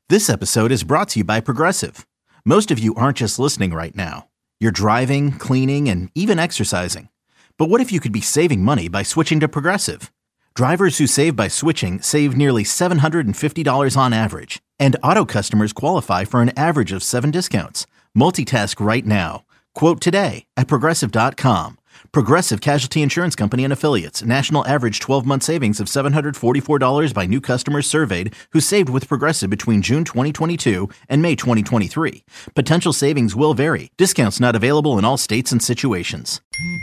This episode is brought to you by Progressive. Most of you aren't just listening right now. You're driving, cleaning, and even exercising. But what if you could be saving money by switching to Progressive? Drivers who save by switching save nearly $750 on average. And auto customers qualify for an average of 7 discounts. Multitask right now. Quote today at Progressive.com. Progressive Casualty Insurance Company and Affiliates. National average 12-month savings of $744 by new customers surveyed who saved with Progressive between June 2022 and May 2023. Potential savings will vary. Discounts not available in all states and situations.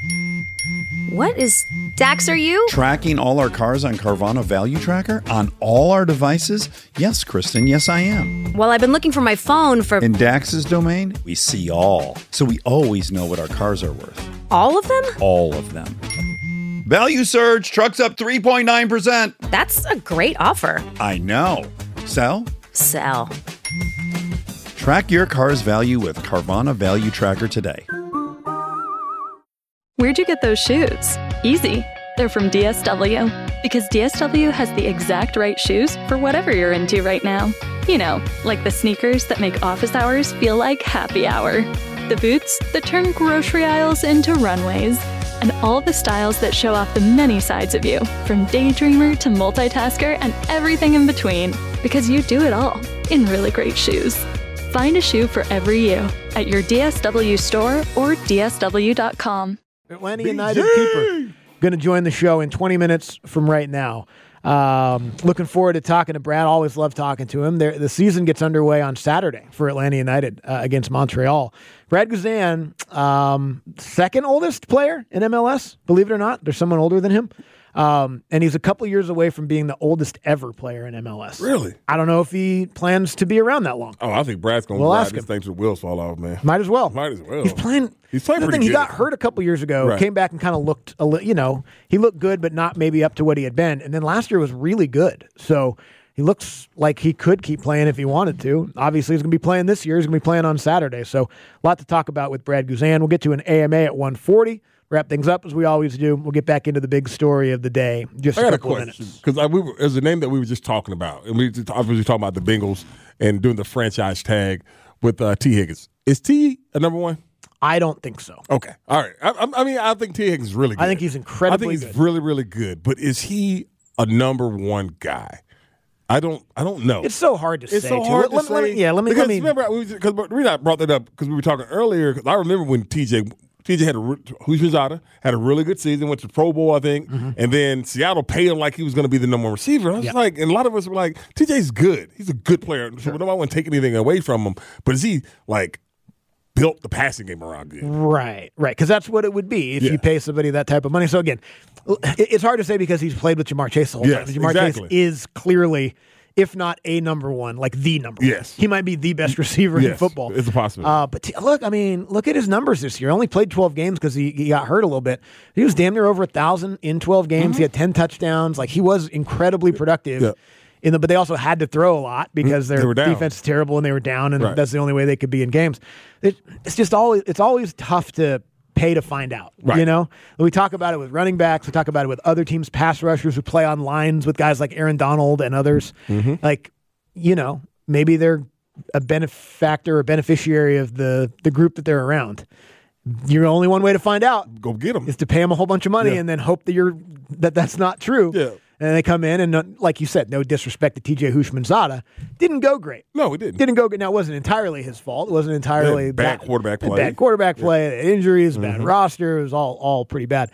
What is... Dax, are you? Tracking all our cars on Carvana Value Tracker on all our devices? Yes, Kristen, yes I am. Well, I've been looking for my phone for... In Dax's domain, we see all. So we always know what our cars are worth. All of them? All of them. Value surge, trucks up 3.9%. That's a great offer. I know. Sell? Sell. Track your car's value with Carvana Value Tracker today. Where'd you get those shoes? Easy. They're from DSW. Because DSW has the exact right shoes for whatever you're into right now. You know, like the sneakers that make office hours feel like happy hour. The boots that turn grocery aisles into runways. And all the styles that show off the many sides of you, from daydreamer to multitasker and everything in between. Because you do it all in really great shoes. Find a shoe for every you at your DSW store or DSW.com. Atlanta United keeper going to join the show in 20 minutes from right now. Looking forward to talking to Brad. Always love talking to him. The season gets underway on Saturday for Atlanta United against Montreal. Brad Guzan, second oldest player in MLS, believe it or not. There's someone older than him. And he's a couple years away from being the oldest ever player in MLS. Really? I don't know if he plans to be around that long. Oh, I think Brad's going to ride this thing till the wheels fall off, man. Might as well. He's playing pretty good. He got hurt a couple years ago, right. Came back and kind of looked, he looked good, but not maybe up to what he had been. And then last year was really good. So he looks like he could keep playing if he wanted to. Obviously, he's going to be playing this year. He's going to be playing on Saturday. So a lot to talk about with Brad Guzan. We'll get to an AMA at 1:40. Wrap things up as we always do. We'll get back into the big story of the day. Just a couple of minutes. Because there's a name that we were just talking about, and we were talking about the Bengals and doing the franchise tag with T. Higgins. Is T a number one? I don't think so. Okay, all right. I think T. Higgins is really good. I think he's incredibly good. I think he's really, really good. But is he a number one guy? I don't know. It's so hard to say. It's so hard to say. Let me. Remember, because I brought that up because we were talking earlier. Because I remember when TJ Houshmandzadeh had a really good season, went to Pro Bowl, I think, and then Seattle paid him like he was going to be the number one receiver. I was like, and a lot of us were like, TJ's good. He's a good player. So we don't want to take anything away from him. But is he like built the passing game around good? Right. Because that's what it would be if you pay somebody that type of money. So again, it's hard to say because he's played with Jamar Chase the whole time. Jamar Chase is clearly, if not a number one, like the number one. Yes. He might be the best receiver in football. It's a possibility. But look at his numbers this year. Only played 12 games because he got hurt a little bit. He was damn near over 1,000 in 12 games. He had 10 touchdowns. Like, he was incredibly productive. Yeah. But they also had to throw a lot because their defense is terrible and they were down, and that's the only way they could be in games. It's always tough to pay to find out. Right. You know, we talk about it with running backs. We talk about it with other teams' pass rushers who play on lines with guys like Aaron Donald and others. Like, maybe they're a benefactor or beneficiary of the group that they're around. You're only one way to find out. Go get them. Is to pay them a whole bunch of money and then hope that that's not true. Yeah. And they come in and, like you said, no disrespect to TJ Houshmandzadeh, didn't go great. No, it didn't. Didn't go good. Now, it wasn't entirely his fault. It wasn't entirely bad quarterback play. Bad quarterback play, injuries, bad roster. It was all pretty bad.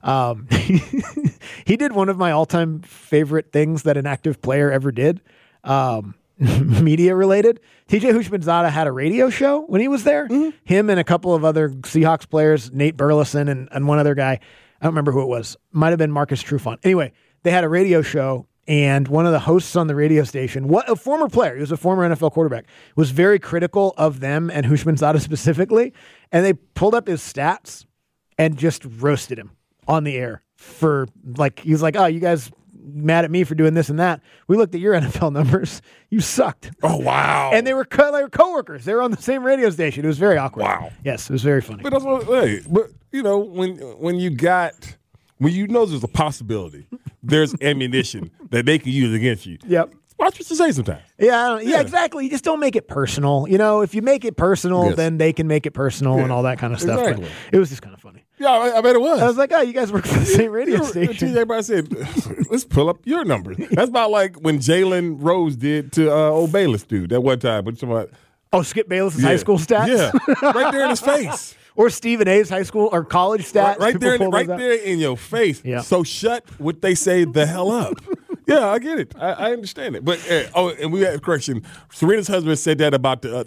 He did one of my all-time favorite things that an active player ever did, media related. TJ Houshmandzadeh had a radio show when he was there. Him and a couple of other Seahawks players, Nate Burleson and one other guy. I don't remember who it was. Might have been Marcus Trufant. Anyway, they had a radio show, and one of the hosts on the radio station, a former player, he was a former NFL quarterback, was very critical of them and Houshmandzadeh specifically, and they pulled up his stats and just roasted him on the air for, like, he was like, oh, you guys mad at me for doing this and that. We looked at your NFL numbers. You sucked. Oh, wow. And they were coworkers. They were on the same radio station. It was very awkward. Wow. Yes, it was very funny. But that's what, when you know there's a possibility, there's ammunition that they can use against you. Yep. Watch what you say sometimes. Yeah, exactly. You just don't make it personal. You know, if you make it personal, then they can make it personal and all that kind of stuff. Exactly. But it was just kind of funny. Yeah, I bet it was. I was like, oh, you guys work for the same radio station. Everybody said, let's pull up your numbers. That's about like when Jalen Rose did to old Bayless dude that one time. But somebody, Skip Bayless's high school stats? Yeah, right there in his face. Or Stephen A's high school or college stats. Right there in your face. Yeah. So shut what they say the hell up. Yeah, I get it. I understand it. But and we had a correction. Serena's husband said that about the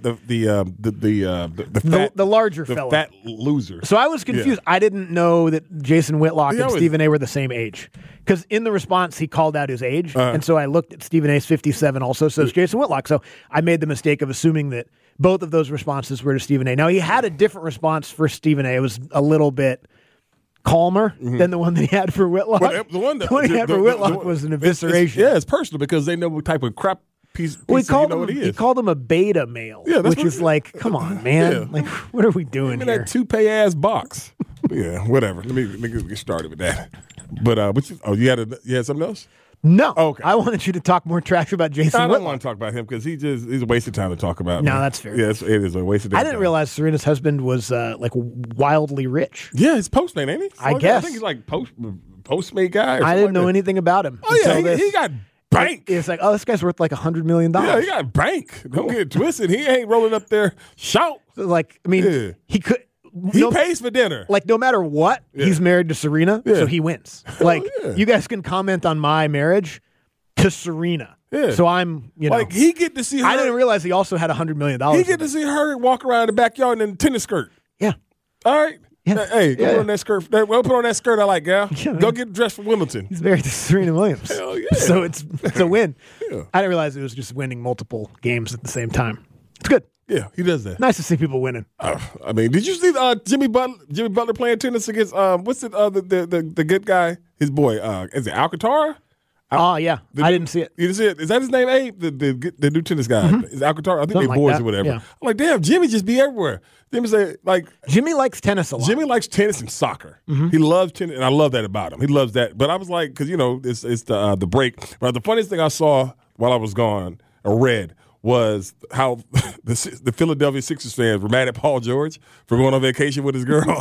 larger fella, fat loser. So I was confused. I didn't know that Jason Whitlock and Stephen A were the same age, because in the response he called out his age, and so I looked at Stephen A's 57 also, so it's Jason Whitlock. So I made the mistake of assuming that both of those responses were to Stephen A. Now he had a different response for Stephen A. It was a little bit calmer than the one that he had for Whitlock. Well, the one he had for Whitlock was an evisceration. It's personal because they know what type of crap piece he is. He called him a beta male, which is like, come on, man. Yeah. Like, what are we doing here? That toupee-ass box. Yeah, whatever. Let me get started with that. But you had something else? No. Okay. I wanted you to talk more trash about Jason Whitlock. I don't want to talk about him because he's a waste of time to talk about. No, that's fair. Yeah, it is a waste of time. I didn't realize Serena's husband was like wildly rich. Yeah, he's Postmate, ain't he? I guess. I think he's like Postmate guy. I didn't know anything about him. Oh, yeah, he got bank. It's like, this guy's worth like $100 million. Yeah, he got bank. Don't get it twisted. He ain't rolling up there. Shout. Like, I mean, he could. He pays for dinner. Like, no matter what, he's married to Serena, so he wins. Like, you guys can comment on my marriage to Serena. Yeah. So I'm, like, he get to see her. I didn't realize he also had $100 million. He get to see her walk around the backyard in a tennis skirt. Yeah. All right. Yeah. Hey, go put on that skirt. Well, put on that skirt I like, gal. Yeah, go get dressed for Wimbledon. He's married to Serena Williams. Hell yeah. So it's a win. Yeah. I didn't realize it was just winning multiple games at the same time. It's good. Yeah, he does that. Nice to see people winning. I mean, did you see Jimmy Butler playing tennis against what's it the good guy? His boy is it Alcantara? Yeah. I didn't see it. You didn't see it? Is that his name, Abe? The new tennis guy. Is Alcantara? I think they're boys or whatever. Yeah. I'm like, damn, Jimmy just be everywhere. Jimmy likes tennis a lot. Jimmy likes tennis and soccer. He loves tennis, and I love that about him. He loves that. But I was like, because it's the break. But the funniest thing I saw while I was gone or read was how the Philadelphia Sixers fans were mad at Paul George for going on vacation with his girl.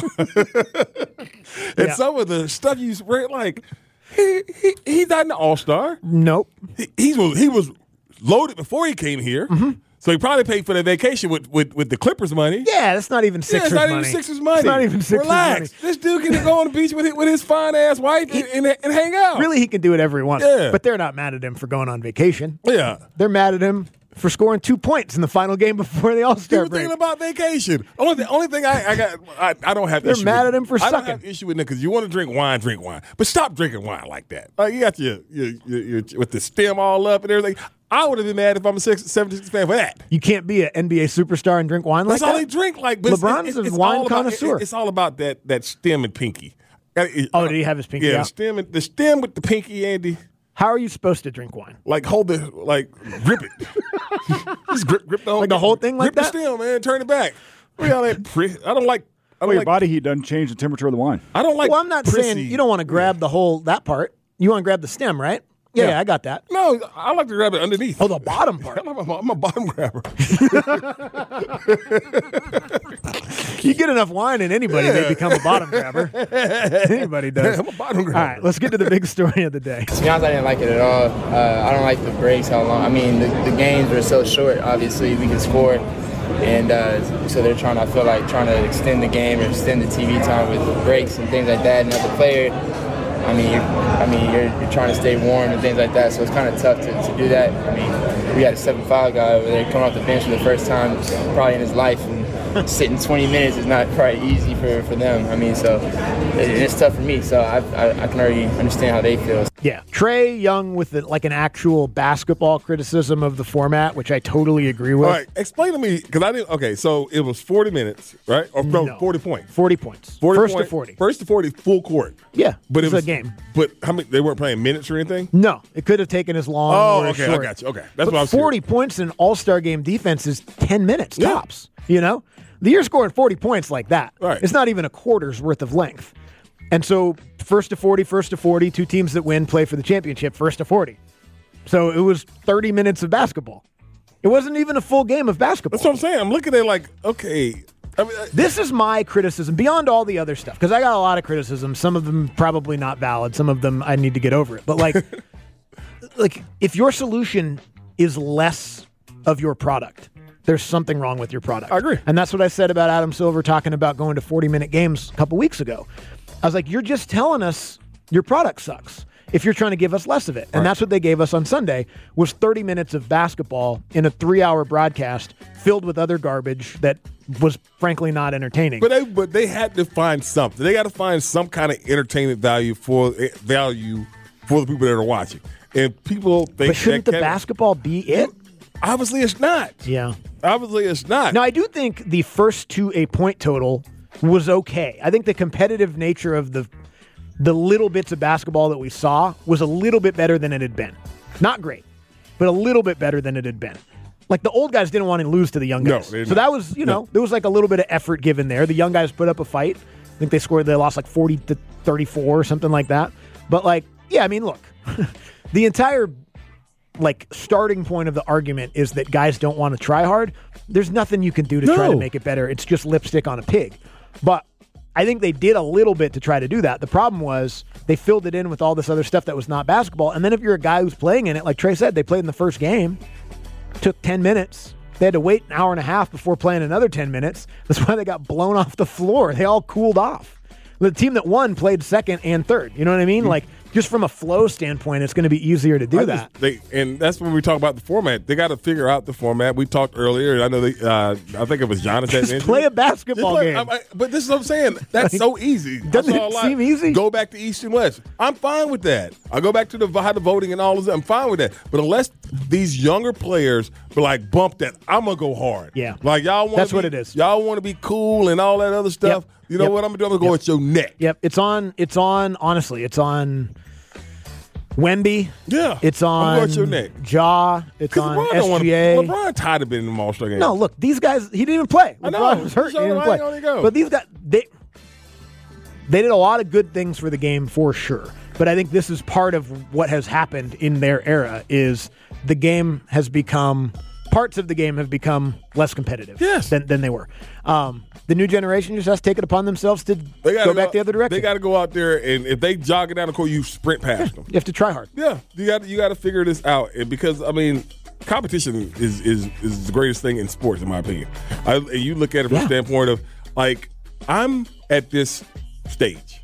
And some of the stuff you read, like, he's not an all-star. Nope. He was loaded before he came here. So he probably paid for the vacation with the Clippers money. Yeah, that's not even Sixers money. Even Sixers money. It's not even Sixers Relax. money. This dude can go on the beach with his fine-ass wife and hang out. Really, he can do whatever he wants. Yeah. But they're not mad at him for going on vacation. Yeah. They're mad at him for scoring 2 points in the final game before the All-Star break. Thinking about vacation. Only thing I don't have. They're mad at him for sucking. sucking. I don't have issue with it because you want to drink wine, but stop drinking wine like that. Like, you got your with the stem all up and everything. I would have been mad if I'm a 76 fan for that. You can't be an NBA superstar and drink wine like that. That's all they drink. Like, but LeBron's a wine connoisseur. It's all about that stem and pinky. Did he have his pinky out? The stem with the pinky, Andy. How are you supposed to drink wine? Like, grip it. Just grip the whole like the whole thing like that? Grip the stem, man. Turn it back. I don't like. Your body heat doesn't change the temperature of the wine. I don't like. Well, I'm not saying you don't want to grab that part. You want to grab the stem, right? Yeah, I got that. No, I like to grab it underneath. Oh, the bottom part. I'm a bottom grabber. You get enough wine in anybody, they become a bottom grabber. Anybody does. I'm a bottom grabber. All right, let's get to the big story of the day. To be honest, I didn't like it at all. I don't like the breaks, how long. I mean, the games are so short, obviously. We can score. And so they're trying to extend the game or extend the TV time with breaks and things like that. And as a player, you're trying to stay warm and things like that, so it's kind of tough to do that. I mean, we got a 7'5" guy over there coming off the bench for the first time probably in his life, and sitting 20 minutes is not probably easy for them. I mean, so it's tough for me, so I can already understand how they feel. Yeah, Trae Young with an actual basketball criticism of the format, which I totally agree with. All right, explain to me, because I didn't. Okay, so it was 40 minutes, right? Or no, 40 points. 40 points. First to 40. First to 40, full court. Yeah, but it was a game. But how many? They weren't playing minutes or anything. No, it could have taken as long. Oh, okay, short. I got you. Okay, that's but what I was. 40 points in an All-Star game defense is 10 minutes tops. You know, you're scoring 40 points like that. Right. It's not even a quarter's worth of length. And so first to 40, two teams that win play for the championship, first to 40. So it was 30 minutes of basketball. It wasn't even a full game of basketball. That's what I'm saying. I'm looking at it like, okay. I mean, this is my criticism beyond all the other stuff, because I got a lot of criticism. Some of them probably not valid. Some of them I need to get over it. But like if your solution is less of your product, there's something wrong with your product. I agree. And that's what I said about Adam Silver talking about going to 40-minute games a couple weeks ago. I was like, you're just telling us your product sucks if you're trying to give us less of it. And that's what they gave us on Sunday, was 30 minutes of basketball in a 3-hour broadcast filled with other garbage that was frankly not entertaining. But they had to find something. They got to find some kind of entertainment value for the people that are watching. And people think, but shouldn't the basketball be it? Obviously, it's not. Yeah. Obviously, it's not. Now, I do think the first to a point total was okay. I think the competitive nature of the little bits of basketball that we saw was a little bit better than it had been. Not great, but a little bit better than it had been. Like, the old guys didn't want to lose to the young guys. No, so that was, there was like a little bit of effort given there. The young guys put up a fight. I think they lost like 40-34 or something like that. But look, the entire starting point of the argument is that guys don't want to try hard. There's nothing you can do to try to make it better. It's just lipstick on a pig. But I think they did a little bit to try to do that. The problem was they filled it in with all this other stuff that was not basketball. And then if you're a guy who's playing in it, like Trey said, they played in the first game, took 10 minutes. They had to wait an hour and a half before playing another 10 minutes. That's why they got blown off the floor. They all cooled off. The team that won played second and third. You know what I mean? Just from a flow standpoint, it's going to be easier to do that. And that's when we talk about the format. They got to figure out the format. We talked earlier. I know I think it was Jonathan. Just play a basketball game. But this is what I'm saying. That's so easy. Doesn't it seem easy? Go back to East and West. I'm fine with that. I go back to the voting and all of that. I'm fine with that. But unless these younger players be bump that, I'm going to go hard. Yeah. Y'all want That's what it is. Y'all want to be cool and all that other stuff. Yep. You know what I'm going to do? I'm going to go at your neck. Yep. It's on, honestly, it's on Wemby. Yeah. It's on I'm going at your neck. Ja. It's on SGA. LeBron tired of being in the All-Star game. No, look, these guys, he didn't even play. I know. LeBron was hurt. He didn't play. But these guys, they did a lot of good things for the game for sure. But I think this is part of what has happened in their era is the game has become, parts of the game have become less competitive than they were. The new generation just has to take it upon themselves to go back the other direction. They got to go out there, and if they jog it down the court, you sprint past them. You have to try hard. Yeah, you got to figure this out, and because competition is the greatest thing in sports, in my opinion. You look at it from the standpoint of I'm at this stage.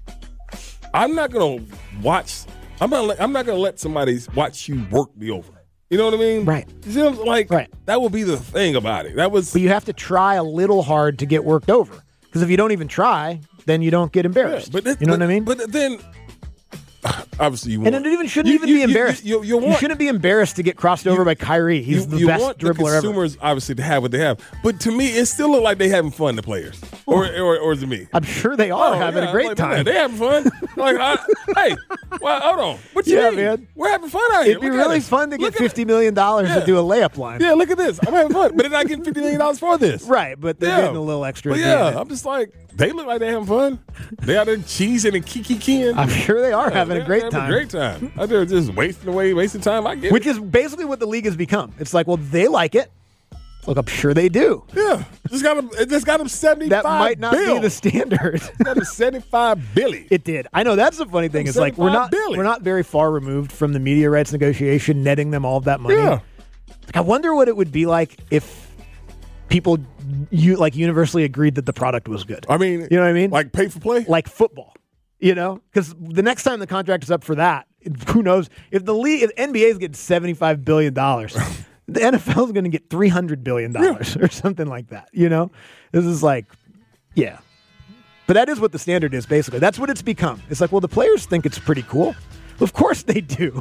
I'm not gonna watch. I'm not gonna let somebody watch you work me over. You know what I mean? Right. You see right. That would be the thing about it. But you have to try a little hard to get worked over. Because if you don't even try, then you don't get embarrassed. You know what I mean? But then, obviously, you want. And it shouldn't be embarrassed. You shouldn't be embarrassed to get crossed over by Kyrie. He's the best dribbler ever. You want the consumers, obviously, to have what they have. But to me, it still looks like they having fun, the players. Or is it me? I'm sure they are having a great time. Man, they having fun. Hey, well, hold on. What you mean? Man. We're having fun out here. It'd be really fun to get $50 million to do a layup line. Yeah, look at this. I'm having fun. But they're not getting $50 million for this. Right, but they're getting a little extra. But I'm just they look like they're having fun. They out there cheesing and kiki-keying. I'm sure they are having a great time. A great time. They're just wasting time. I get Which is basically what the league has become. It's they like it. Look, I'm sure they do. Yeah. Just got them 75 That might not be the standard. Got them 75 billion. It did. I know that's the funny thing. It's we're not very far removed from the media rights negotiation, netting them all of that money. Yeah. I wonder what it would be like if people universally agreed that the product was good. I mean, you know what I mean? Like pay for play? Like football. Because the next time the contract is up for that, who knows? If NBA is getting $75 billion, the NFL is going to get $300 billion or something like that. This is But that is what the standard is, basically. That's what it's become. It's the players think it's pretty cool. Of course they do.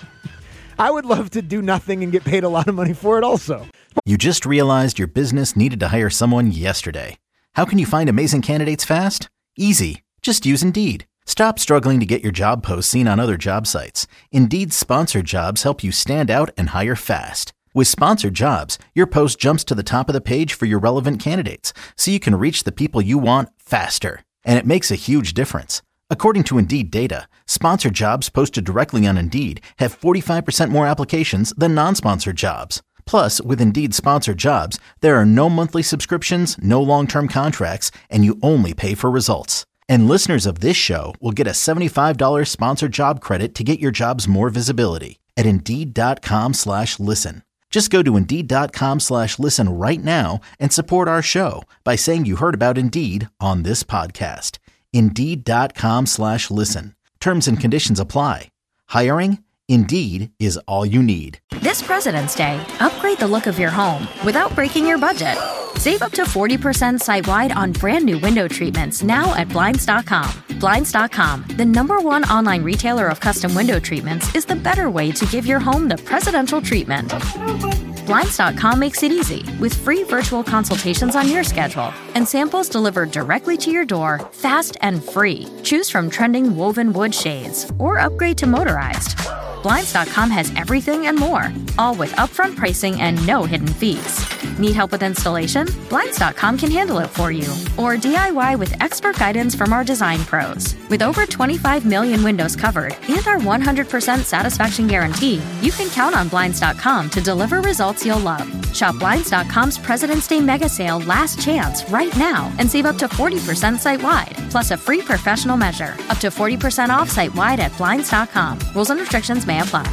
I would love to do nothing and get paid a lot of money for it also. You just realized your business needed to hire someone yesterday. How can you find amazing candidates fast? Easy. Just use Indeed. Stop struggling to get your job posts seen on other job sites. Indeed's sponsored jobs help you stand out and hire fast. With sponsored jobs, your post jumps to the top of the page for your relevant candidates, so you can reach the people you want faster. And it makes a huge difference. According to Indeed data, sponsored jobs posted directly on Indeed have 45% more applications than non-sponsored jobs. Plus, with Indeed sponsored jobs, there are no monthly subscriptions, no long-term contracts, and you only pay for results. And listeners of this show will get a $75 sponsored job credit to get your jobs more visibility at Indeed.com/listen. Just go to Indeed.com/listen right now and support our show by saying you heard about Indeed on this podcast. Indeed.com/listen. Terms and conditions apply. Hiring? Indeed is all you need. This President's Day, upgrade the look of your home without breaking your budget. Save up to 40% site-wide on brand new window treatments now at Blinds.com. Blinds.com, the #1 online retailer of custom window treatments, is the better way to give your home the presidential treatment. Blinds.com makes it easy with free virtual consultations on your schedule and samples delivered directly to your door, fast and free. Choose from trending woven wood shades or upgrade to motorized. Blinds.com has everything and more, all with upfront pricing and no hidden fees. Need help with installation? Blinds.com can handle it for you. Or DIY with expert guidance from our design pros. With over 25 million windows covered and our 100% satisfaction guarantee, you can count on Blinds.com to deliver results you'll love. Shop Blinds.com's President's Day Mega Sale Last Chance right now and save up to 40% site-wide, plus a free professional measure. Up to 40% off site-wide at Blinds.com. Rules and restrictions may apply.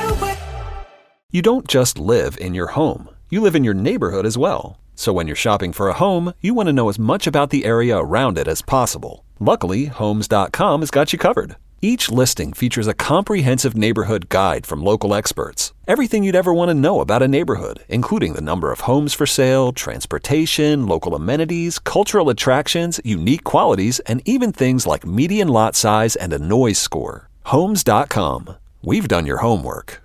You don't just live in your home. You live in your neighborhood as well. So when you're shopping for a home, you want to know as much about the area around it as possible. Luckily, Homes.com has got you covered. Each listing features a comprehensive neighborhood guide from local experts. Everything you'd ever want to know about a neighborhood, including the number of homes for sale, transportation, local amenities, cultural attractions, unique qualities, and even things like median lot size and a noise score. Homes.com. We've done your homework.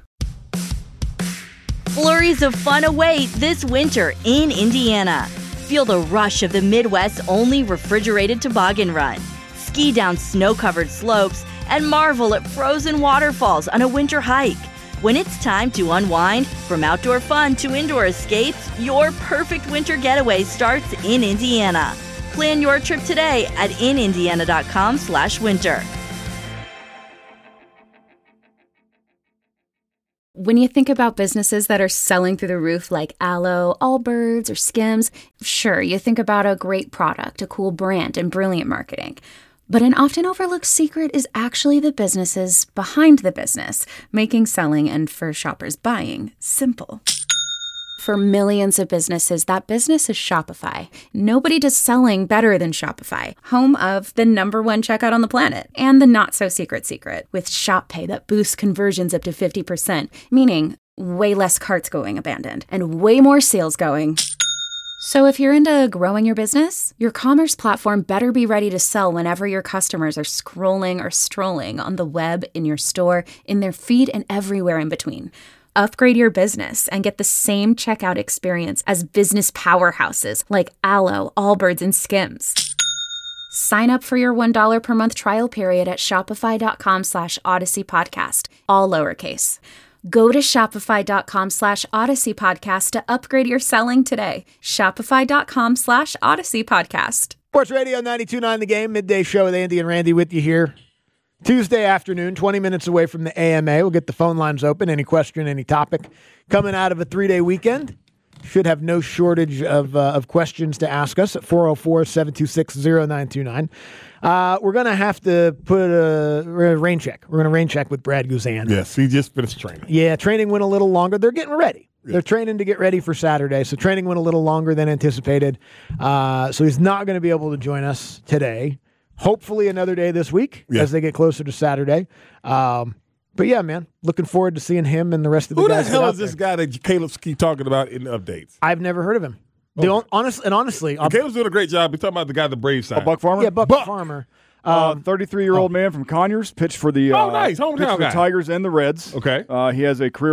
Flurries of fun await this winter in Indiana. Feel the rush of the Midwest's only refrigerated toboggan run. Ski down snow-covered slopes and marvel at frozen waterfalls on a winter hike. When it's time to unwind, from outdoor fun to indoor escapes, your perfect winter getaway starts in Indiana. Plan your trip today at inindiana.com/winter. When you think about businesses that are selling through the roof like Aloe, Allbirds, or Skims, sure, you think about a great product, a cool brand, and brilliant marketing. But an often overlooked secret is actually the businesses behind the business, making selling and for shoppers buying simple. For millions of businesses, that business is Shopify. Nobody does selling better than Shopify, home of the #1 checkout on the planet, and the not-so-secret secret, with Shop Pay that boosts conversions up to 50%, meaning way less carts going abandoned, and way more sales going. So if you're into growing your business, your commerce platform better be ready to sell whenever your customers are scrolling or strolling on the web, in your store, in their feed, and everywhere in between. Upgrade your business and get the same checkout experience as business powerhouses like Aloe, Allbirds, and Skims. Sign up for your $1 per month trial period at shopify.com/Odyssey Podcast, all lowercase. Go to shopify.com/Odyssey Podcast to upgrade your selling today. Shopify.com/Odyssey Podcast. Sports Radio 92.9 The Game, midday show with Andy and Randy with you here. Tuesday afternoon, 20 minutes away from the AMA. We'll get the phone lines open. Any question, any topic. Coming out of a 3-day weekend. Should have no shortage of questions to ask us at 404-726-0929. We're going to have to put a rain check. We're going to rain check with Brad Guzan. Yes, he just finished training. Yeah, training went a little longer. They're getting ready. Yeah. They're training to get ready for Saturday, so training went a little longer than anticipated. So he's not going to be able to join us today. Hopefully another day this week as they get closer to Saturday. But yeah, man, looking forward to seeing him and the rest of the guys. Who the hell is this guy that Caleb's keep talking about in the updates? I've never heard of him. Honestly, Caleb's doing a great job. We're talking about the guy the Braves signed. Buck Farmer? Yeah, Buck Farmer. 33-year-old man from Conyers, pitched for the nice hometown guy. Tigers and the Reds. Okay, he has a career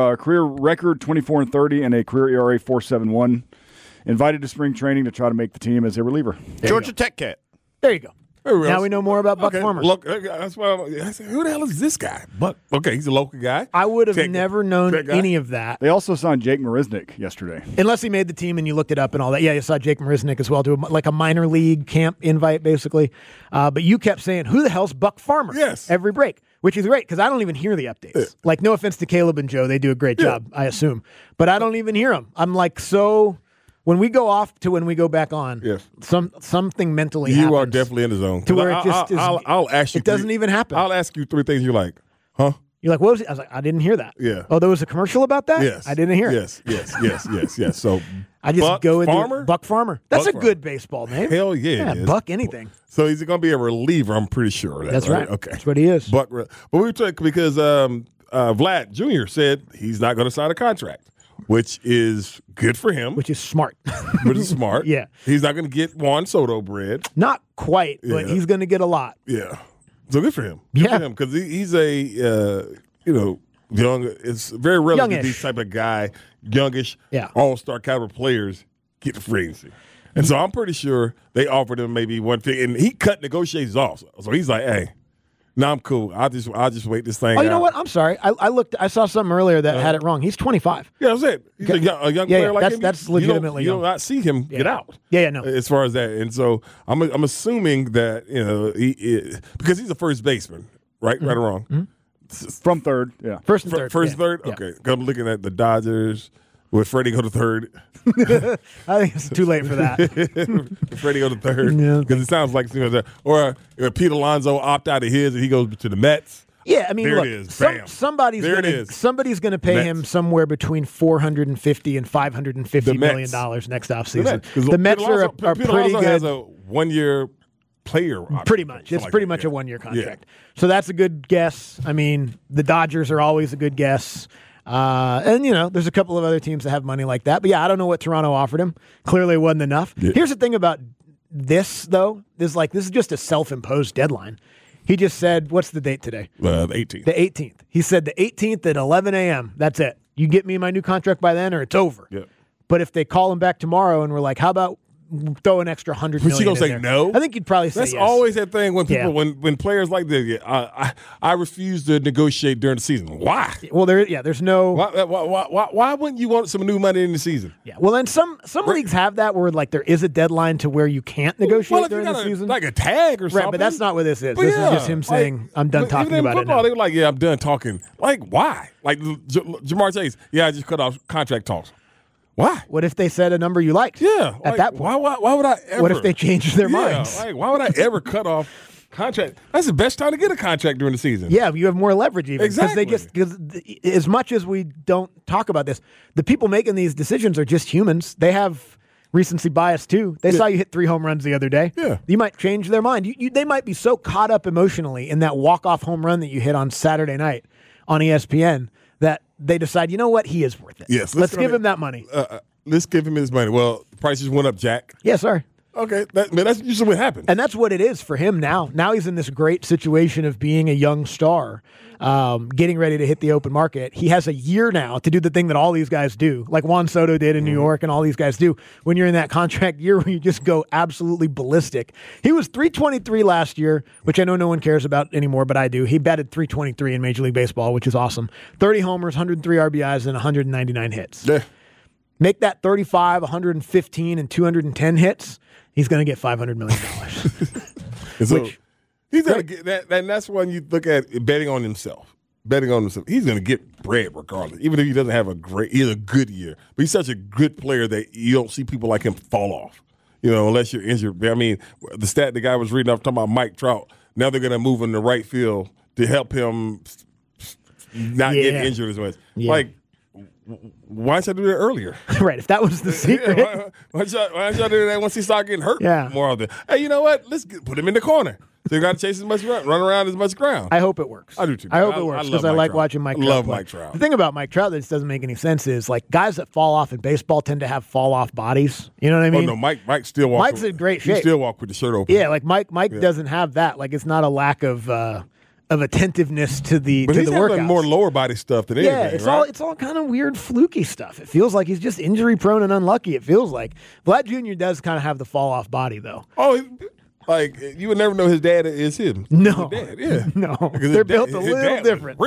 record 24-30 and a career ERA 4.71. Invited to spring training to try to make the team as a reliever. Georgia Tech cat. There you go. Now we know more about Buck Farmer. Look, that's why I said, who the hell is this guy? Buck. Okay, he's a local guy. I would have never known any of that. They also signed Jake Marisnik yesterday. Unless he made the team and you looked it up and all that. Yeah, you saw Jake Marisnik as well, to like a minor league camp invite, basically. But you kept saying, who the hell's Buck Farmer? Yes. Every break, which is great because I don't even hear the updates. Yeah. Like, no offense to Caleb and Joe. They do a great job, I assume. But I don't even hear them. I'm like, so... When we go off to when we go back on, something mentally happens. You are definitely in the zone. To where it just I'll ask you. It doesn't even happen. I'll ask you 3 things. You're like, huh? You're like, what was it? I was like, I didn't hear that. Yeah. Oh, there was a commercial about that? Yes. I didn't hear it. Yes. So I just Buck go into Farmer? Buck Farmer. That's Buck a good baseball name. Hell yeah, it is. Buck anything. So he's going to be a reliever, I'm pretty sure. That's right. Okay. That's what he is. Buck. But we were talking because Vlad Jr. said he's not going to sign a contract, which is good for him. Which is smart. Yeah. He's not going to get Juan Soto bread. Not quite, but he's going to get a lot. Yeah. So good for him. Good for him because he's a, young. It's very rare that these type of guy, youngish, all-star caliber players get the free agency. And so I'm pretty sure they offered him maybe one thing, and he cut negotiations off. So he's like, hey. No, I'm cool. I'll just wait this thing out. Oh, you know what? I'm sorry. I saw something earlier that had it wrong. He's 25. Yeah, that's it. He's a young player like him. That's legitimately you don't not see him get out. Yeah, no. As far as that. And so I'm assuming that, because he's a first baseman, right? Right or wrong? Mm-hmm. From third, yeah. First and third. First and third? Yeah. Okay. I'm looking at the Dodgers with Freddie go to third. I think it's too late for that. Freddie go to third. Because it sounds like, or Pete Alonso opt out of his and he goes to the Mets. Yeah, I mean, there look, it is. Bam. Somebody's going to pay him somewhere between $450 and $550 million next offseason. The Mets are Pete pretty Alonso good. has a 1-year player option. Pretty much. It's pretty much a 1-year contract. So that's a good guess. I mean, the Dodgers are always a good guess. And, there's a couple of other teams that have money like that. But, I don't know what Toronto offered him. Clearly it wasn't enough. Yeah. Here's the thing about this, though. This is just a self-imposed deadline. He just said, what's the date today? The 18th. The 18th. He said the 18th at 11 a.m. That's it. You get me my new contract by then or it's over. Yeah. But if they call him back tomorrow and we're like, how about throw an extra $100 million But you gonna say no? I think you'd probably say That's yes. always that thing when people, when players like this, I refuse to negotiate during the season. Why? Well, there's no. Why wouldn't you want some new money in the season? Yeah. Well, then some leagues have that where like there is a deadline to where you can't negotiate during the season, like a tag or something. Right, but that's not what this is. This is just him saying, "I'm done talking about football, it now." They were like, "Yeah, I'm done talking." Like, why? Like Jamar Chase, I just cut off contract talks. Why? What if they said a number you liked? Yeah. At that point. Why would I ever? What if they changed their minds? Like, why would I ever cut off contract? That's the best time to get a contract during the season. Yeah, you have more leverage even. Exactly. Because as much as we don't talk about this, the people making these decisions are just humans. They have recency bias too. They saw you hit 3 home runs the other day. Yeah. You might change their mind. They might be so caught up emotionally in that walk-off home run that you hit on Saturday night on ESPN that they decide, you know what, he is worth it. Yes. Let's give him that money. Let's give him his money. Well, the prices went up, Jack. Yeah, sorry. Okay, that's usually what happens. And that's what it is for him now. Now he's in this great situation of being a young star, getting ready to hit the open market. He has a year now to do the thing that all these guys do, like Juan Soto did in New York and all these guys do when you're in that contract year where you just go absolutely ballistic. He was .323 last year, which I know no one cares about anymore, but I do. He batted .323 in Major League Baseball, which is awesome. 30 homers, 103 RBIs, and 199 hits. Yeah. Make that 35, 115, and 210 hits. He's going to get $500 million. So he's going to get that, and that's when you look at betting on himself. Betting on himself, he's going to get bread regardless, even if he doesn't have a good year. But he's such a good player that you don't see people like him fall off. Unless you're injured. I mean, the stat the guy was reading off talking about Mike Trout. Now they're going to move him to right field to help him not get injured as much. Yeah. Like, why didn't y'all do that earlier? Right, if that was the secret. Why didn't y'all do that once he started getting hurt more often? Hey, you know what? Let's put him in the corner. So you got to chase as much run around as much ground. I hope it works. I do too. I hope it works because I like watching Mike Trout. Love play. Mike Trout. The thing about Mike Trout that just doesn't make any sense is like guys that fall off in baseball tend to have fall off bodies. You know what I mean? Oh no, Mike still walks. Mike's in great shape. He still walk with the shirt open. Yeah, like Mike doesn't have that. Like it's not a lack of attentiveness to the but to he's the having workouts. more lower body stuff than anything. Yeah, it's all kind of weird fluky stuff. It feels like he's just injury prone and unlucky. It feels like Vlad Jr. does kind of have the fall off body though. Oh, Like, you would never know his dad is him. No. His dad, yeah. No. Because They're built a little different.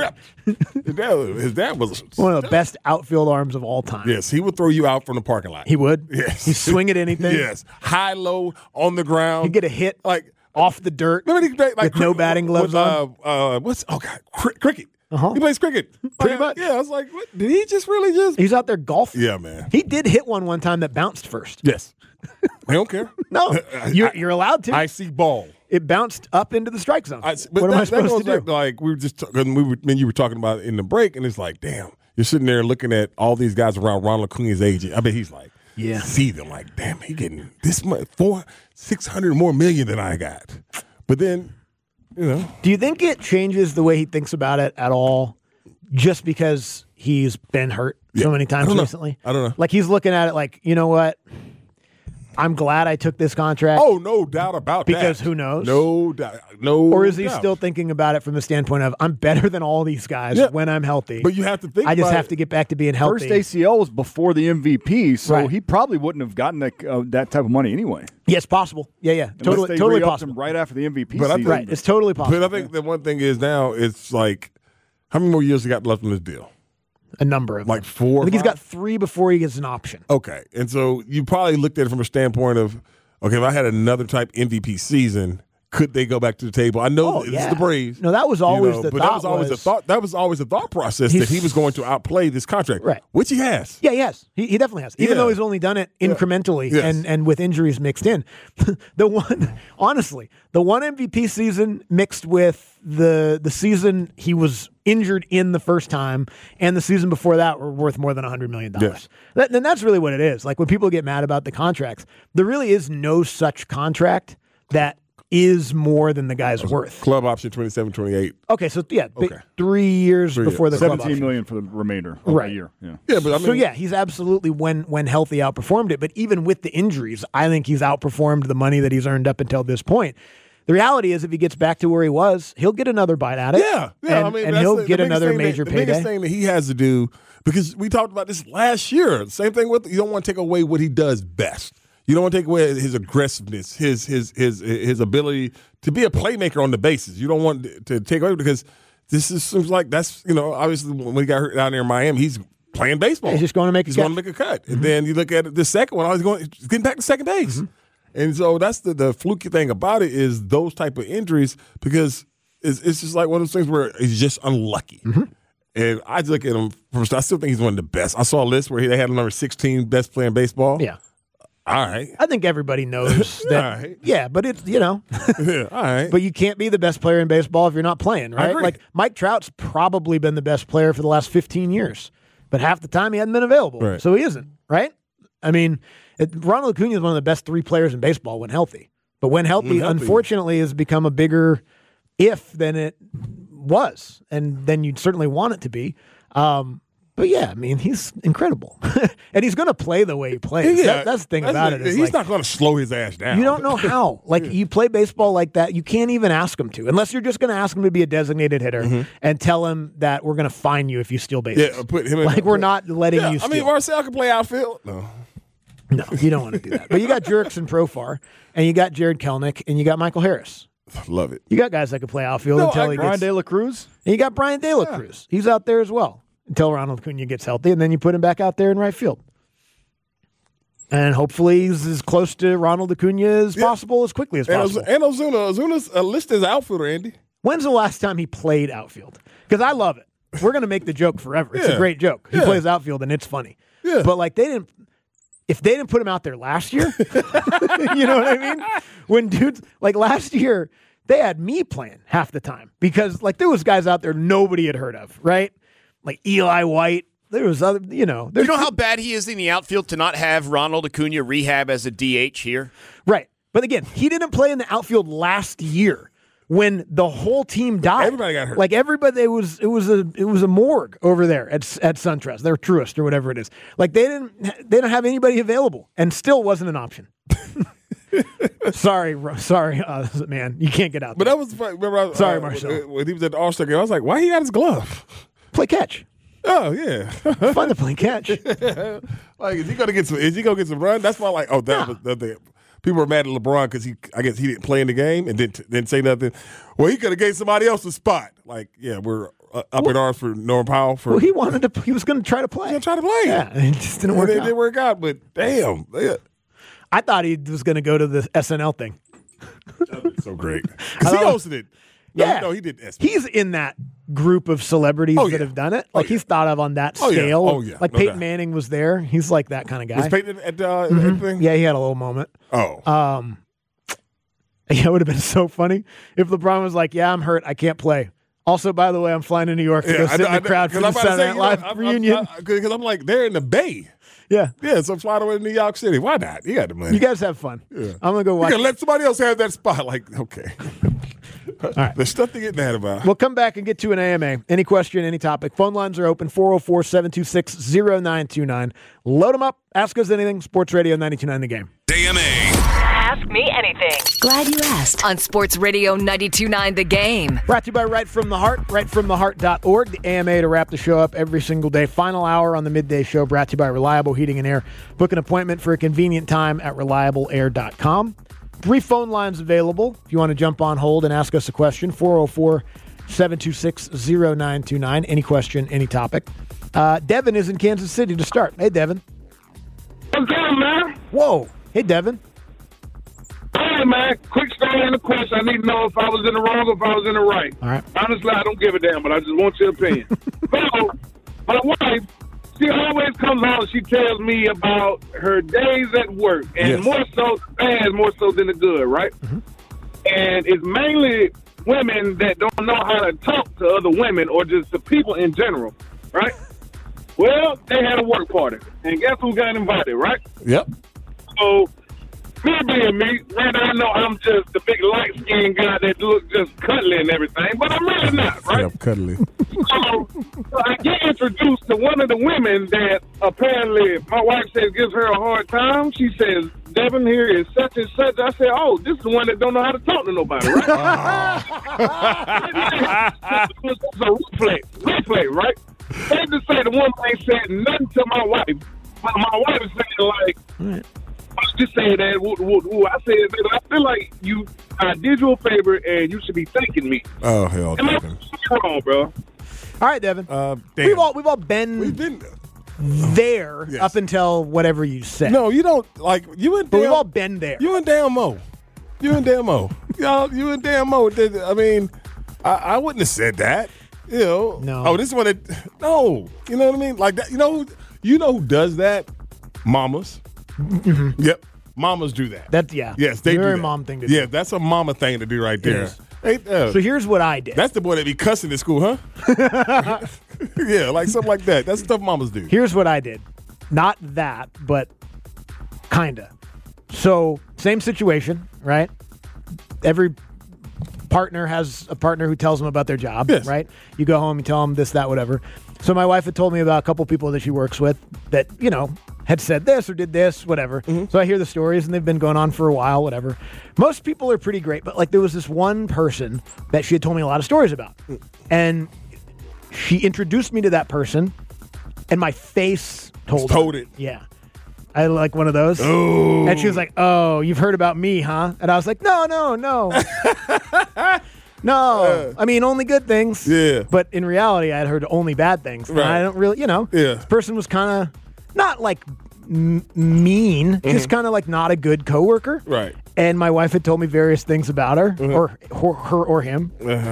His dad was one of the best outfield arms of all time. Yes, he would throw you out from the parking lot. He would? Yes. He'd swing at anything? Yes. High, low, on the ground. He'd get a hit like off the dirt with no batting gloves on. Cricket. He plays cricket. Pretty much. Yeah, I was like, what? Did he just really just? He's out there golfing. Yeah, man. He did hit one time that bounced first. Yes. I don't care. No, you're allowed to. I see ball. It bounced up into the strike zone. But what am I supposed to do? Like we were just talking, when you were talking about it in the break, and it's like, damn, you're sitting there looking at all these guys around Ronald Acuna's age. I bet he's like, seething, like, damn, he getting this much, 600 more million than I got. But then, do you think it changes the way he thinks about it at all, just because he's been hurt so many times recently? I don't know. Like, he's looking at it like, you know what? I'm glad I took this contract. Oh, no doubt about that. Because who knows? No doubt. No. Or is he doubt. still thinking about it from the standpoint of, I'm better than all these guys when I'm healthy? But you have to think I just about have to get back to being healthy. First ACL was before the MVP, so he probably wouldn't have gotten that type of money anyway. Yes, possible. Yeah. Totally possible. Him right after the MVP but season. Right, it's totally possible. But I think the one thing is now, it's like, how many more years he got left on this deal? A number of like them. 4. I think he's got 3 before he gets an option. Okay, and so you probably looked at it from a standpoint of, okay, if I had another type MVP season, could they go back to the table? I know it's the Braves. No, that was always the but thought. That was always a thought. That was always a thought process that he was going to outplay this contract, right? Which he has. Yeah, he has. He definitely has. Even though he's only done it incrementally and with injuries mixed in. The one MVP season mixed with the season he was injured in the first time and the season before that were worth more than $100 million. Yes. And that's really what it is. Like, when people get mad about the contracts, there really is no such contract that is more than the guy's worth. Club option 27, 28. Okay, so 3 years before the club option. $17 million for the remainder of the year. Yeah, but I mean, so he's absolutely when healthy outperformed it. But even with the injuries, I think he's outperformed the money that he's earned up until this point. The reality is, if he gets back to where he was, he'll get another bite at it. And he'll get another major payday. The biggest thing that he has to do, because we talked about this last year, same thing with, you don't want to take away what he does best. You don't want to take away his aggressiveness, his ability to be a playmaker on the bases. You don't want to take away, because seems like that's, obviously when he got hurt down there in Miami, he's playing baseball. He's just going to make a cut. Mm-hmm. And then you look at the second one, he's getting back to second base. Mm-hmm. And so that's the fluky thing about it, is those type of injuries, because it's just like one of those things where he's just unlucky. Mm-hmm. And I look at him I still think he's one of the best. I saw a list where they had him number 16 best player in baseball. Yeah. All right. I think everybody knows that. All right. Yeah, but it's, yeah, all right. But you can't be the best player in baseball if you're not playing, right? Like, Mike Trout's probably been the best player for the last 15 years, but half the time he hadn't been available. Right. So he isn't, right? I mean, Ronald Acuna is one of the best 3 players in baseball when healthy. But when healthy, unfortunately, has become a bigger if than it was, and then you'd certainly want it to be. But yeah, I mean, he's incredible. And he's going to play the way he plays. Yeah, that's the thing about it. He's not going to slow his ass down. You don't know how. Like, you play baseball like that, you can't even ask him to, unless you're just going to ask him to be a designated hitter and tell him that we're going to fine you if you steal bases. Yeah, put him in. Like, we're not letting you steal. I mean, Marcel can play outfield. No, you don't want to do that. But you got Jurickson Profar, and you got Jared Kelenic, and you got Michael Harris. Love it. You got guys that can play outfield until he gets... Brian De La Cruz? And you got Brian De La Cruz. He's out there as well until Ronald Acuna gets healthy, and then you put him back out there in right field. And hopefully he's as close to Ronald Acuna as possible, as quickly as possible. And Ozuna's listed as outfielder, Andy. When's the last time he played outfield? Because I love it. We're going to make the joke forever. It's a great joke. He plays outfield, and it's funny. Yeah. But, like, if they didn't put him out there last year, you know what I mean? When dudes, like last year, they had me playing half the time because, like, there was guys out there nobody had heard of, right? Like Eli White. There was other, you know. You know how bad he is in the outfield to not have Ronald Acuna rehab as a DH here? Right. But again, he didn't play in the outfield last year when the whole team died. Everybody got hurt. Like everybody, it was a morgue over there at SunTrust, their Truist or whatever it is. Like they didn't have anybody available, and still wasn't an option. Sorry, man, you can't get out there. But that was funny. Remember, sorry, Marcel. When he was at the All-Star game, I was like, why he got his glove? Play catch. Oh yeah, fun to play catch. Like, is he gonna get some? Is he gonna get some run? That's why, like, that was the thing. people were mad at LeBron because I guess he didn't play in the game and didn't say nothing. Well, he could have gave somebody else a spot. Like, yeah, we're up in arms for Norman Powell. Well, he was going to try to play. He was going to try to play. Yeah, it just didn't work out. It didn't work out, but damn. Yeah. I thought he was going to go to the SNL thing. So great. Because he hosted it. No, he did SNL. He's in that group of celebrities that have done it. Like, he's thought of on that scale. Oh, yeah. Like, Peyton Manning was there. He's like that kind of guy. Was Peyton at the thing? Yeah, he had a little moment. Oh. Yeah, it would have been so funny if LeBron was like, yeah, I'm hurt. I can't play. Also, by the way, I'm flying to New York to go sit in the crowd for the Saturday Night Live reunion. Because I'm like, they're in the Bay. Yeah. Yeah, so I'm flying away to New York City. Why not? You got the money. You guys have fun. Yeah. I'm going to go watch. You can let somebody else have that spot. Like, okay. All right. There's stuff to get mad about. We'll come back and get to an AMA. Any question, any topic. Phone lines are open, 404-726-0929. Load them up. Ask us anything. Sports Radio 92.9 The Game. AMA. Ask me anything. Glad you asked. On Sports Radio 92.9 The Game. Brought to you by Right From The Heart, rightfromtheheart.org. The AMA to wrap the show up every single day. Final hour on the midday show brought to you by Reliable Heating and Air. Book an appointment for a convenient time at reliableair.com. 3 phone lines available if you want to jump on hold and ask us a question. 404-726-0929. Any question, any topic. Devin is in Kansas City to start. Hey, Devin. What's going on, man? Whoa. Hey, Devin. Hey, man. Quick story and a question. I need to know if I was in the wrong or if I was in the right. All right. Honestly, I don't give a damn, but I just want your opinion. So, my wife, she always comes on and she tells me about her days at work, and more so than the good, right? Mm-hmm. And it's mainly women that don't know how to talk to other women or just to people in general, right? Well, they had a work party, and guess who got invited, right? Yep. So, me being me, man, I know I'm just the big light-skinned guy that looks just cuddly and everything, but I'm really not, right? Yep, cuddly. So I get introduced to one of the women that apparently my wife says gives her a hard time. She says, Devin, here is such and such. I said, oh, this is the one that don't know how to talk to nobody, right? It's a replay, right? They just say the woman ain't said nothing to my wife, but my wife is saying like, I just saying that. I said, I feel like I did you a favor and you should be thanking me. Oh, hell, Devin. Wrong, bro. All right, Devin. We've all been there up until whatever you said. No, you don't. Like, you and but we've all been there. You and Dan Mo. You and Dan Mo. You and Dan Mo. I mean, I wouldn't have said that. You know. No. Oh, this is what it. No. You know what I mean? Like that. You know who does that? Mamas. Mm-hmm. Yep. Mamas do that. Yes, they do very that. mom thing to do. Yeah, that's a mama thing to do right there. So here's what I did. That's the boy that be cussing in school, huh? Yeah, like something like that. That's stuff mamas do. Here's what I did. Not that, but kinda. So same situation, right? Every partner has a partner who tells them about their job, right? You go home, you tell them this, that, whatever. So my wife had told me about a couple people that she works with that, had said this or did this, whatever. Mm-hmm. So I hear the stories, and they've been going on for a while, whatever. Most people are pretty great, but, like, there was this one person that she had told me a lot of stories about. And she introduced me to that person, and my face told it. Yeah. I like one of those. Oh. And she was like, oh, you've heard about me, huh? And I was like, no. No, I mean, only good things. Yeah. But in reality, I had heard only bad things. Right. And I don't really, this person was kind of not like mean, just kind of like not a good coworker. Right. And my wife had told me various things about her, or her or him.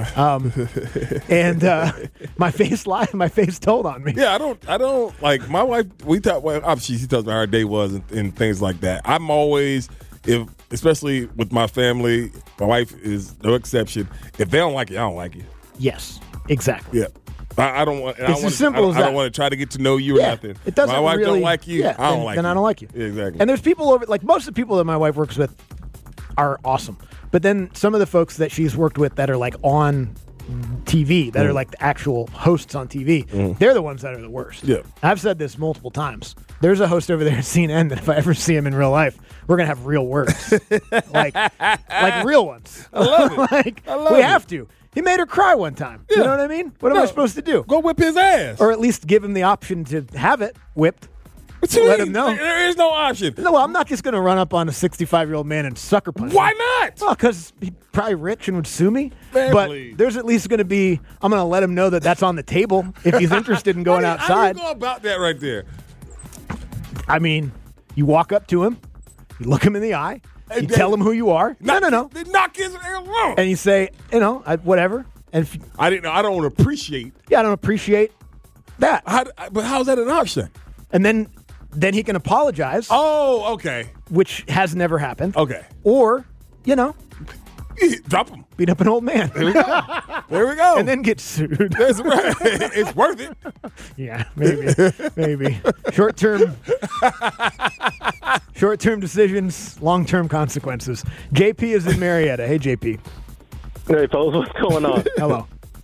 And my face lied. My face told on me. Yeah, I don't like my wife. We talk. Well, obviously, she tells me how her day was and things like that. I'm always, especially with my family, my wife is no exception. If they don't like you, I don't like you. Yes, exactly. Yeah. I don't want. It's as simple as that. I don't want to try to get to know you or nothing. It doesn't. My wife really, don't like you. I don't like you. Then I don't like you. Yeah, exactly. And there's people like most of the people that my wife works with are awesome. But then some of the folks that she's worked with that are like on TV, that are like the actual hosts on TV, they're the ones that are the worst. Yeah. I've said this multiple times. There's a host over there at CNN that if I ever see him in real life, we're gonna have real words, like real ones. I love it. We have to. He made her cry one time. Yeah. You know what I mean? What am I supposed to do? Go whip his ass. Or at least give him the option to have it whipped. Let him know. There is no option. No, I'm not just going to run up on a 65-year-old man and sucker punch Why him. not? Well, because he's probably rich and would sue me. Man, but please. there's at least going to be, I'm going to let him know that that's on the table if he's interested in going outside. How do you go about that right there? I mean, you walk up to him, you look him in the eye, you tell him who you are. No. They knock his alone. And you say, whatever. And I didn't know. I don't appreciate. Yeah, I don't appreciate that. But how's that an option? And then he can apologize. Oh, okay. Which has never happened. Okay. Or, drop him. Beat up an old man. There we go. There we go. And then get sued. That's right. It's worth it. Yeah, maybe. Short-term decisions, long-term consequences. JP is in Marietta. Hey, JP. Hey, fellas, what's going on? Hello.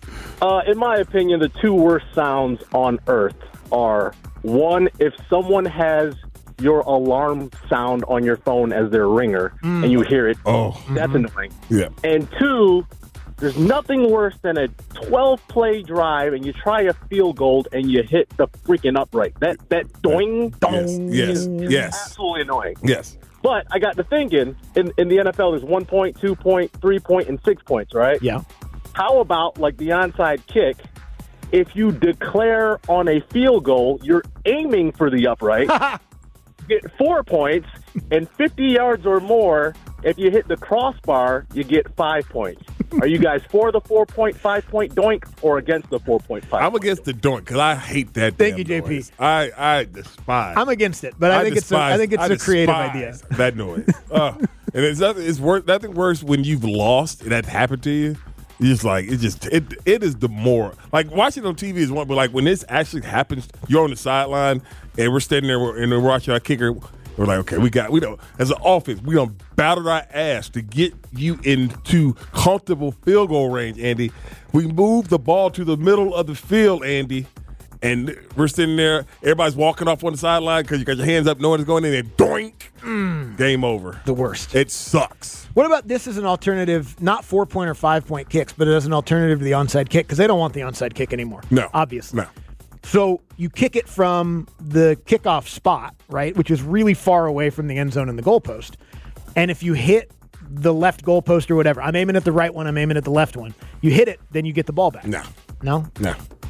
In my opinion, the two worst sounds on earth are, one, if someone has your alarm sound on your phone as their ringer and you hear it, that's annoying. Yeah. And two, there's nothing worse than a 12-play drive and you try a field goal and you hit the freaking upright. That doing is absolutely annoying. Yes. But I got to thinking, in the NFL, there's 1 point, 2 point, 3 point, and 6 points, right? Yeah. How about, like the onside kick, if you declare on a field goal, you're aiming for the upright, you get 4 points, and 50 yards or more, if you hit the crossbar, you get 5 points. Are you guys for the 4-point, 5-point doink or against the 4-point, 5-point? I'm against the doink because I hate that. Thank you, JP. Noise. I despise. I'm against it, but I think it's a creative idea. That noise. And it's nothing worse when you've lost and that happened to you. It's like it is the more like watching on TV is one, but like when this actually happens, you're on the sideline and we're standing there and we're watching our kicker. We're like, okay, we don't as an offense, we don't battle our ass to get you into comfortable field goal range, Andy. We move the ball to the middle of the field, Andy, and we're sitting there. Everybody's walking off on the sideline because you got your hands up, no one's going in, and doink, game over. The worst. It sucks. What about this as an alternative, not 4-point or 5-point kicks, but as an alternative to the onside kick? Because they don't want the onside kick anymore. No. Obviously. No. So you kick it from the kickoff spot, right, which is really far away from the end zone and the goalpost. And if you hit the left goalpost or whatever, I'm aiming at the right one, I'm aiming at the left one. You hit it, then you get the ball back. No. No? No.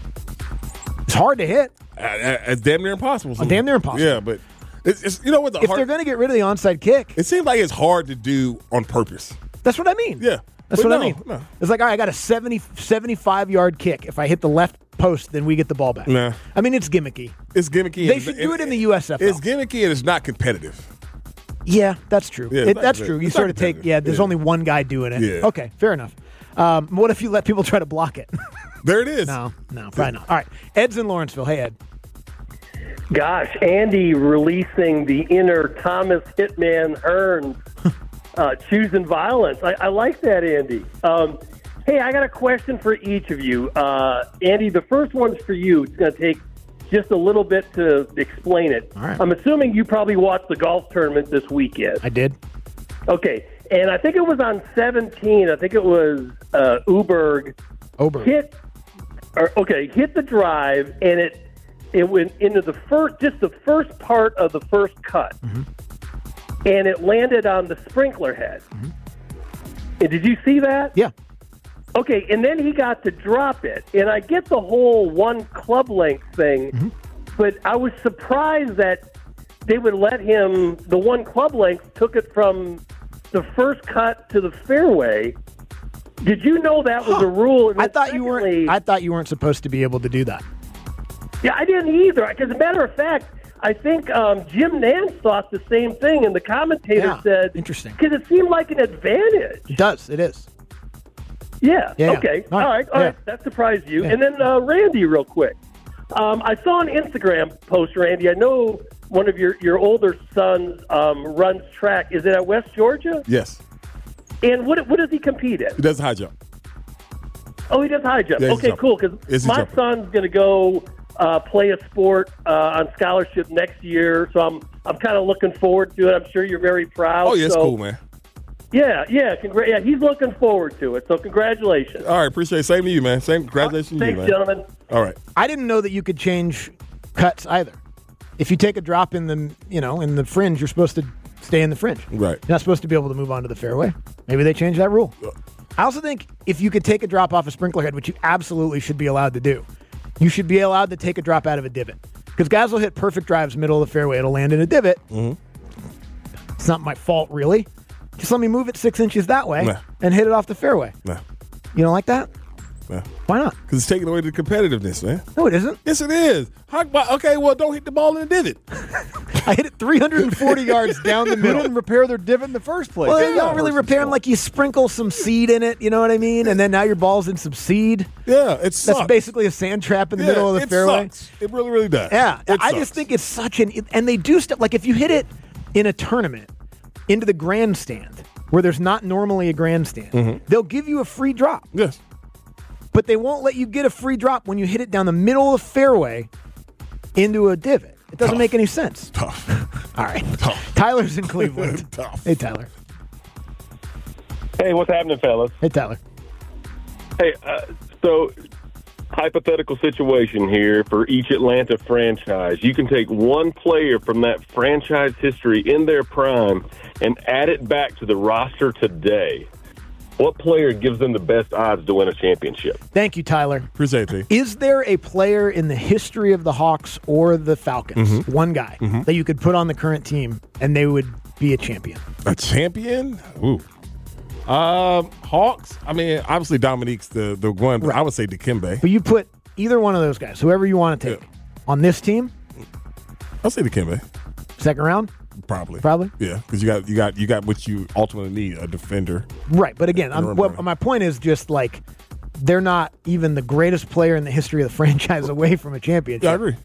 It's hard to hit. It's damn near impossible. Damn near impossible. Yeah, but it's you know what if they're going to get rid of the onside kick, it seems like it's hard to do on purpose. That's what I mean. Yeah. That's what no, I mean. No. It's like, all right, I got a 75-yard kick. If I hit the left post, then we get the ball back. Nah. I mean, it's gimmicky. It's gimmicky. They should do it in the USFL. It's gimmicky and it's not competitive. Yeah, that's true. Yeah, that's true. You sort of take, there's only one guy doing it. Yeah. Okay, fair enough. What if you let people try to block it? There it is. No, probably not. All right, Ed's in Lawrenceville. Hey, Ed. Gosh, Andy releasing the inner Thomas Hitman Hearns, choosing violence. I like that, Andy. Hey, I got a question for each of you. Andy, the first one's for you. It's going to take just a little bit to explain it. All right. I'm assuming you probably watched the golf tournament this weekend. I did. Okay, and I think it was on 17. I think it was Oberg. Hit the drive, and it went into the first part of the first cut, and it landed on the sprinkler head. And did you see that? Yeah. Okay, and then he got to drop it, and I get the whole one club length thing, but I was surprised that they would let him. The one club length took it from the first cut to the fairway. Did you know that was a rule? I thought you weren't supposed to be able to do that. Yeah, I didn't either. As a matter of fact, I think Jim Nantz thought the same thing, and the commentator said, "Interesting," because it seemed like an advantage. It does. It is. Yeah. Yeah. Okay. All right. All right. That surprised you. Yeah. And then Randy, real quick. I saw an Instagram post, Randy. I know one of your older sons runs track. Is it at West Georgia? Yes. And what does he compete in? He does high jump. Oh, he does high jump. Yeah, okay, cool. Because my son's going to go play a sport on scholarship next year, so I'm kind of looking forward to it. I'm sure you're very proud. Oh, yeah, it's cool, man. Yeah, he's looking forward to it. So congratulations. All right, appreciate it. Same to you, man. Congratulations to you, man. Thanks, gentlemen. All right. I didn't know that you could change cuts either. If you take a drop in the fringe, you're supposed to stay in the fringe. Right. You're not supposed to be able to move on to the fairway. Maybe they changed that rule. I also think if you could take a drop off a sprinkler head, which you absolutely should be allowed to do, you should be allowed to take a drop out of a divot. Because guys will hit perfect drives middle of the fairway. It'll land in a divot. Mm-hmm. It's not my fault, really. Just let me move it 6 inches that way and hit it off the fairway. Nah. You don't like that? Nah. Why not? Because it's taking away the competitiveness, man. No, it isn't. Yes, it is. Okay, well, don't hit the ball in the divot. I hit it 340 yards down the middle. Who didn't repair their divot in the first place? Well, you don't really repair them. Like you sprinkle some seed in it, you know what I mean? And then now your ball's in some seed. Yeah, it sucks. That's basically a sand trap in the middle of the fairway. Sucks. It really, really does. Yeah, I sucks. just think it's such and they do stuff like if you hit it in a tournament into the grandstand where there's not normally a grandstand, they'll give you a free drop. Yes. But they won't let you get a free drop when you hit it down the middle of the fairway into a divot. It doesn't make any sense. Tough. All right. Tough. Tyler's in Cleveland. Tough. Hey, Tyler. Hey, what's happening, fellas? Hey, Tyler. Hey, so hypothetical situation here for each Atlanta franchise. You can take one player from that franchise history in their prime and add it back to the roster today. What player gives them the best odds to win a championship? Thank you, Tyler. Appreciate it. Is there a player in the history of the Hawks or the Falcons, one guy, that you could put on the current team and they would be a champion? A champion? Ooh. Hawks? I mean, obviously Dominique's the one, but I would say Dikembe. But you put either one of those guys, whoever you want to take, on this team? I'll say Dikembe. Second round? Probably. Yeah, because you got what you ultimately need, a defender. Right, but again, my point is just like they're not even the greatest player in the history of the franchise away from a championship. Yeah, I agree.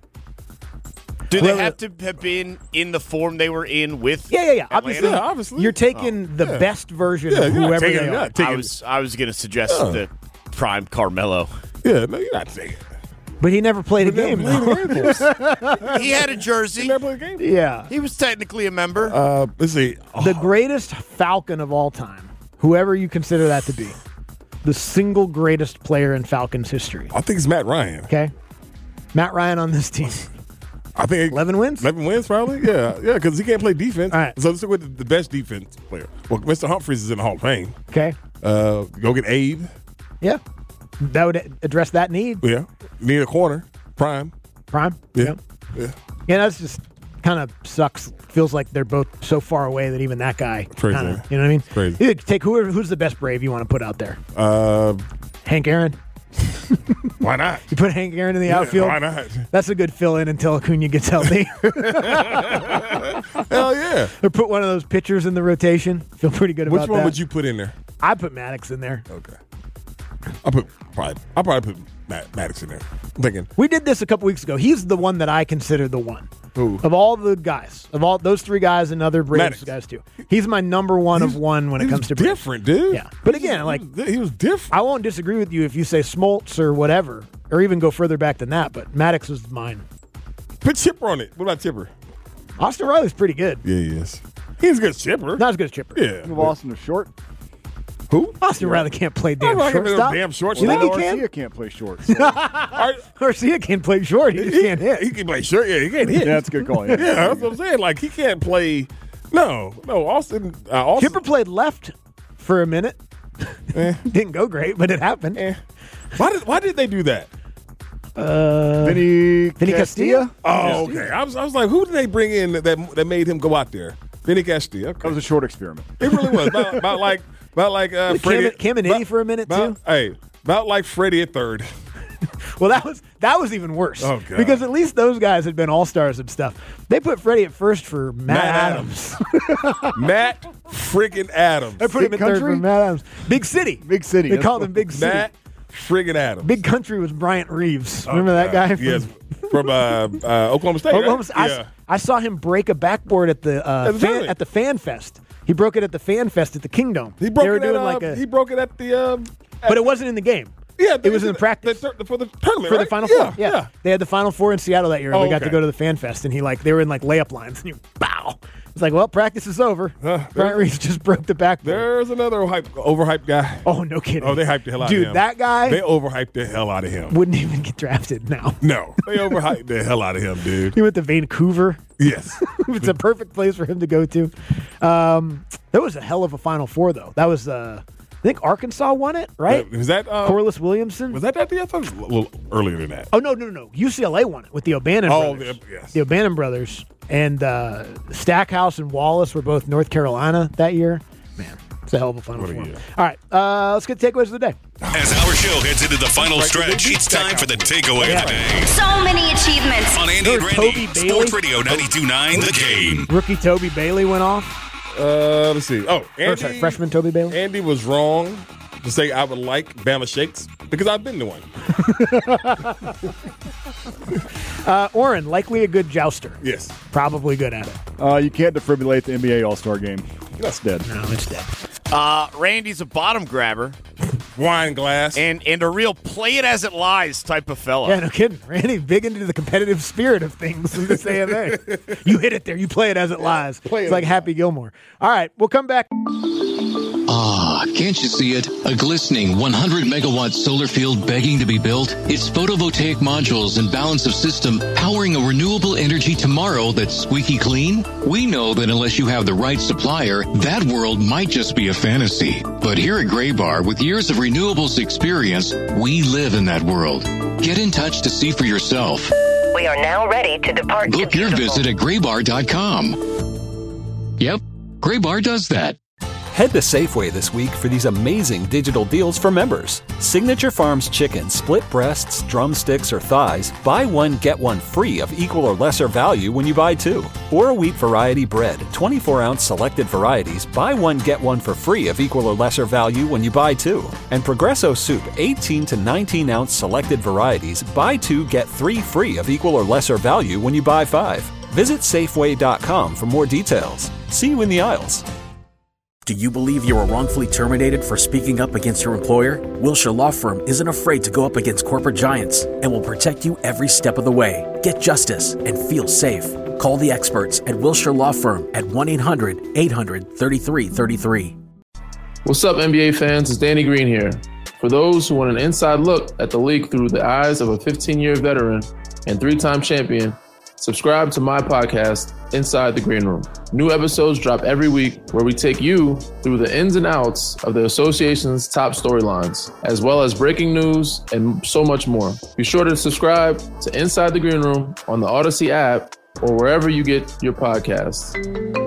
Do they have to have been in the form they were in with? Yeah. Atlanta? Obviously, you're taking the best version of whoever they are. I was going to suggest the prime Carmelo. Yeah, no, you're not saying. But he never played a game. He had a jersey. He never played a game. Yeah. He was technically a member. Let's see. The greatest Falcon of all time, whoever you consider that to be, the single greatest player in Falcons history. I think it's Matt Ryan. Okay. Matt Ryan on this team. I think 11 wins? 11 wins, probably. Yeah, because he can't play defense. All right. So let's go with the best defense player. Well, Mr. Humphries is in the Hall of Fame. Okay. Go get Abe. Yeah. That would address that need. Yeah. Need a corner. Prime. Yeah. Yeah. Yeah, that's just kind of sucks. Feels like they're both so far away that even that guy. Crazy. Kinda, you know what I mean? Crazy. You take who's the best Brave you want to put out there? Hank Aaron. Why not? You put Hank Aaron in the outfield? Why not? That's a good fill-in until Acuna gets healthy. Hell yeah. Or put one of those pitchers in the rotation. Feel pretty good about that. Which one would you put in there? I put Maddox in there. Okay. I'll probably put Maddox in there. I'm thinking. We did this a couple weeks ago. He's the one that I consider the one. Who? Of all the guys. Of all those three guys and other Braves guys too. He's my number one of one when it comes to Braves. Different, dude. Yeah. But again, he was different. I won't disagree with you if you say Smoltz or whatever, or even go further back than that, but Maddox is mine. Put Chipper on it. What about Chipper? Austin Riley's pretty good. Yeah, he is. He's a good Chipper. Not as good as Chipper. Yeah. Move Austin to short. Who? Austin Riley can't play damn shortstop. shortstop. You think he can? Garcia can't play short. Garcia can't play short. He just can't hit. He can play short. Yeah, he can't hit. Yeah, that's a good call. Yeah, that's what I'm saying. Like, he can't play. No, Austin. Chipper played left for a minute. Didn't go great, but it happened. Why did they do that? Vinny Castilla? Oh, okay. I was like, who did they bring in that made him go out there? Vinny Castilla. Okay. That was a short experiment. It really was. About like Freddie. Caminiti for a minute too. Hey, about like Freddie at third. Well, that was even worse. Oh, God. Because at least those guys had been all-stars and stuff. They put Freddie at first for Matt Adams. Matt friggin' Adams. They put him at third for Matt Adams. Big City. They called him Big City. Matt friggin' Adams. Big Country was Bryant Reeves. Remember that guy? Yes. From Oklahoma State. Oklahoma Right? State. I saw him break a backboard at the Fan Fest. He broke it at the Fan Fest at the Kingdom. He broke it at the. But it wasn't in the game. Yeah, it was in the practice for the tournament, for right? the Final Four. Yeah, they had the Final Four in Seattle that year. And we got to okay. go to the Fan Fest, and they were in like layup lines, and you bow. It's like, well, practice is over. Bryant Reeves just broke the backboard. There's another overhyped guy. Oh, no kidding. Oh, they hyped the hell out of him. Dude, that guy. They overhyped the hell out of him. Wouldn't even get drafted now. No, they overhyped the hell out of him, dude. He went to Vancouver. Yes. It's a perfect place for him to go to. That was a hell of a Final Four, though. That was, I think Arkansas won it, right? Was that Corliss Williamson? Was that the I thought it was a little earlier than that. Oh, no. UCLA won it with the O'Bannon brothers. Yes. The O'Bannon brothers. And Stackhouse and Wallace were both North Carolina that year. Man, it's a hell of a Final Four. All right, let's get takeaways of the day. As our show heads into the final stretch, it's time for the takeaway of the day. So many achievements. On Andy and Randy, Sports Radio 92.9 The Game. Rookie Toby Bailey went off. Let's see. Oh, Andy, freshman Toby Bailey. Andy was wrong to say I would like Bama Shakes because I've been to one. Oren, likely a good jouster. Yes. Probably good at it. You can't defibrillate the NBA All-Star game. That's dead. No, it's dead. Randy's a bottom grabber. Wine glass. And a real play it as it lies type of fella. Yeah, no kidding. Randy, big into the competitive spirit of things in this AMA. You hit it there. You play it as it lies. It's like Happy Gilmore. All right, we'll come back. Ah, can't you see it? A glistening 100-megawatt solar field begging to be built? It's photovoltaic modules and balance of system powering a renewable energy tomorrow that's squeaky clean? We know that unless you have the right supplier, that world might just be a fantasy. But here at Graybar, with years of renewables experience, we live in that world. Get in touch to see for yourself. We are now ready to depart. Book your visit at graybar.com. Yep, Graybar does that. Head to Safeway this week for these amazing digital deals for members. Signature Farms chicken, split breasts, drumsticks, or thighs, buy one, get one free of equal or lesser value when you buy two. Or a wheat variety bread, 24-ounce selected varieties, buy one, get one for free of equal or lesser value when you buy two. And Progresso soup, 18 to 19-ounce selected varieties, buy two, get three free of equal or lesser value when you buy five. Visit Safeway.com for more details. See you in the aisles. Do you believe you were wrongfully terminated for speaking up against your employer? Wilshire Law Firm isn't afraid to go up against corporate giants and will protect you every step of the way. Get justice and feel safe. Call the experts at Wilshire Law Firm at 1-800-800-3333. What's up, NBA fans? It's Danny Green here. For those who want an inside look at the league through the eyes of a 15-year veteran and three-time champion, subscribe to my podcast, Inside the Green Room. New episodes drop every week where we take you through the ins and outs of the association's top storylines, as well as breaking news and so much more. Be sure to subscribe to Inside the Green Room on the Odyssey app or wherever you get your podcasts.